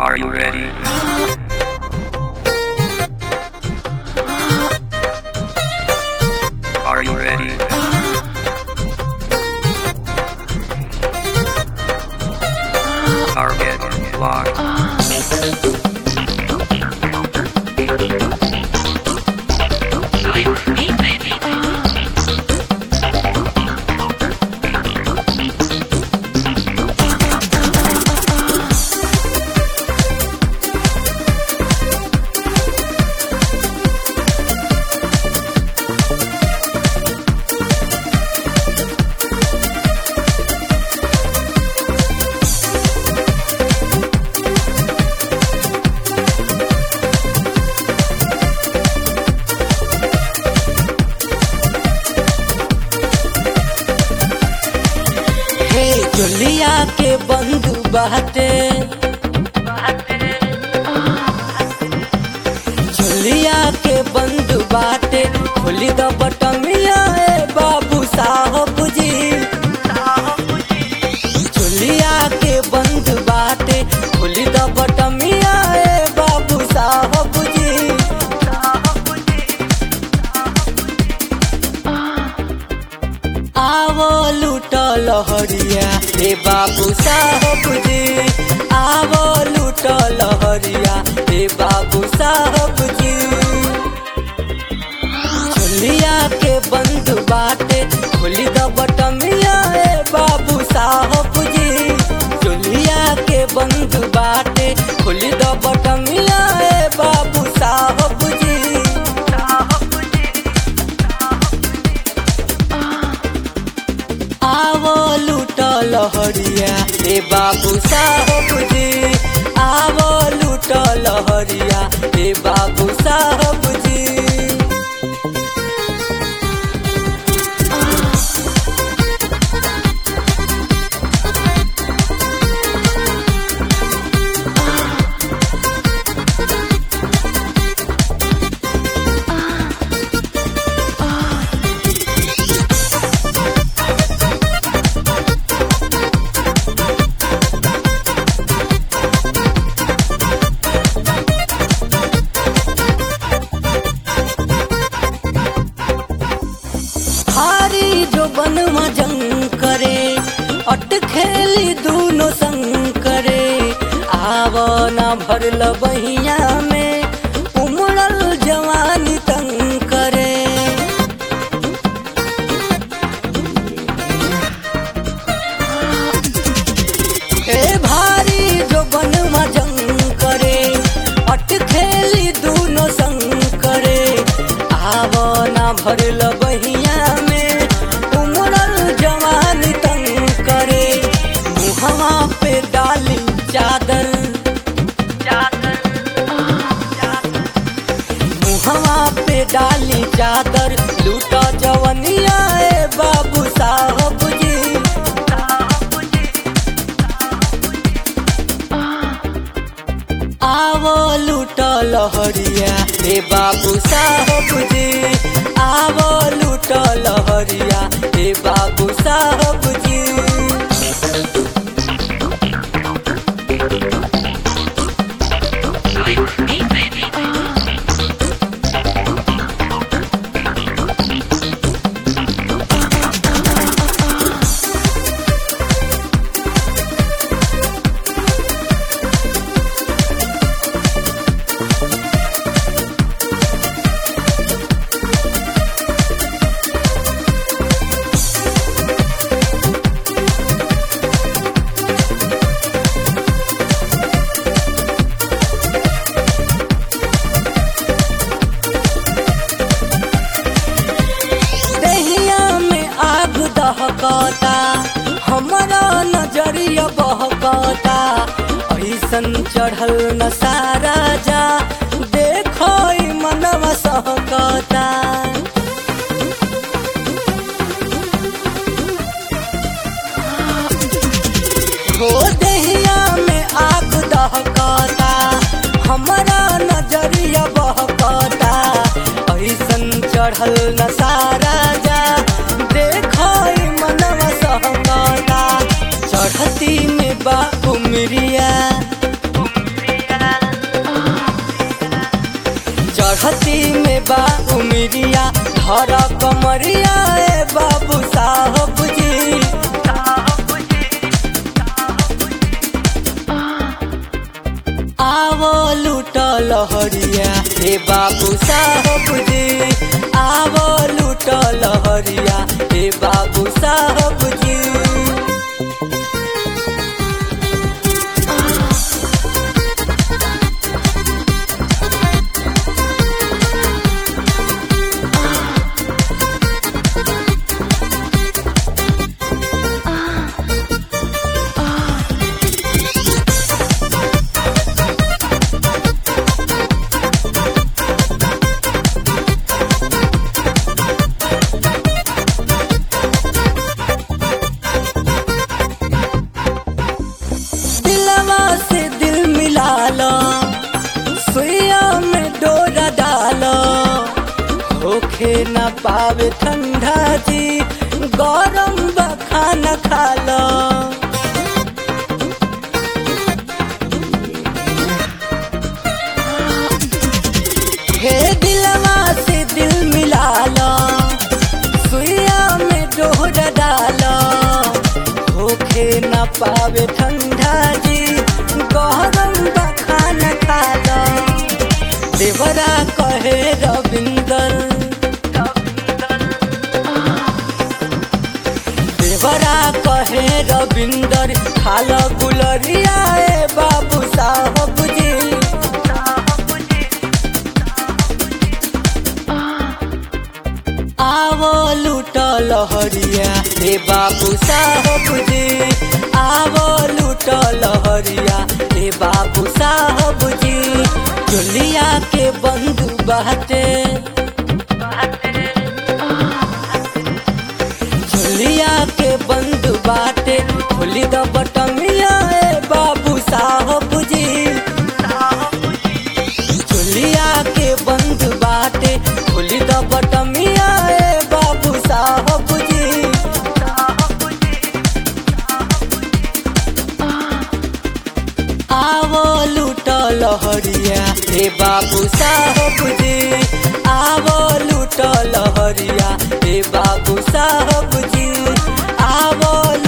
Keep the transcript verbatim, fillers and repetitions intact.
Are you ready? Are you ready? Target locked. चुलिया के बंधु बाटे चुलिया के बंधु बाटे खोली द बटमिया ए बाबू साहब जी चुलिया के बंधु बाटे खोली द बटमिया ए बाबू साहब जी आवो लूट लहरिया हे बाबू साहब जी आवो लूट लहरिया हे बाबू साहब जी चुलिया के बंधु बाटे खोली द बटमिया हे बाबू साहब जी चुलिया के बंधु बाटे खोली द बटमिया हे बाबू साहब जी आवो लूट लहरिया हे बाबू साहब जी आवो लूट लहरिया हे बाबू साहब जी हारी जो बन मजंग करे अट खेली दूनो संग करे आवो ना भरल बहिया में उमड़ल जवानी तंग करे ए भारी जो बन मजंग करे अट खेली दूनो संग करे आवो ना भरल बहिया मुहवा पे डाली चादर मुहवा पे डाली चादर लूटा जवनिया ए बाबू साहब जी आवो लूट लहरिया हे बाबू साहब जी आवो लूट लहरिया हे बाबू साहब जी बहकता हमारा नजरिया बहकता ऐसन चढ़ल न सारा जा देखो मनवा सहकता हो दहिया में आग दहकता हमारा नजरिया बहकता ऐसन चढ़ल न सारा जा देखो मनवा सहकता चढ़ती में बाबू मिरिया मस्ती में बा उमिरिया धर कमरिया ए बाबू साहब जी। आवो लूट लहरिया हे बाबू साहब जी, आवो लूट लहरिया हे बाबू साहब जी। से दिल मिला लो, सुइया में डोरा डालो, होखे न पावे ठंडा जी, गरम खाना खा लो। हे दिलवा से दिल मिला लो, सुइया में डोरा डालो, होखे न पावे ठंडा जी, गरम खाना खा लो। देवरा कहे रविंदर, देवरा कहे रविंदर खाला गुलरिया ए बाबू साहब जी। आवो लूट लहरिया हे बाबू साहब जी, आवो लूट लहरिया हे बाबू साहब जी। चोलिया के बंधु बाटे, चोलिया के बंधु बाटे, खोली द बटमिया ए बाबू साहब जी। चोलिया के बंधु बाटे, खोली द बटमिया ए बाबू साहब जी। आवो लूट लहरिया हे बाबू साहब जी, आवो लूट लहरिया हे बाबू साहब जी, आवो